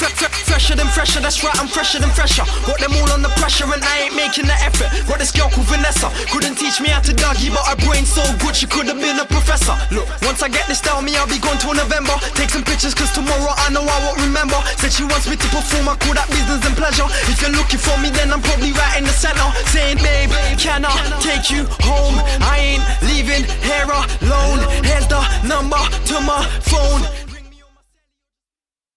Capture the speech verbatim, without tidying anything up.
Fresher than fresher, that's right, I'm fresher than fresher. Got them all on the pressure and I ain't making the effort. Got this girl called Vanessa, couldn't teach me how to doggy, but her brain's so good she could have been a professor. Look, once I get this down me, I'll be gone till November. Take some pictures cause tomorrow I know I won't remember. Said she wants me to perform, I call that business and pleasure. If you're looking for me then I'm probably right in the center. Saying babe, can I take you home? I ain't leaving here alone. Here's the number to my phone.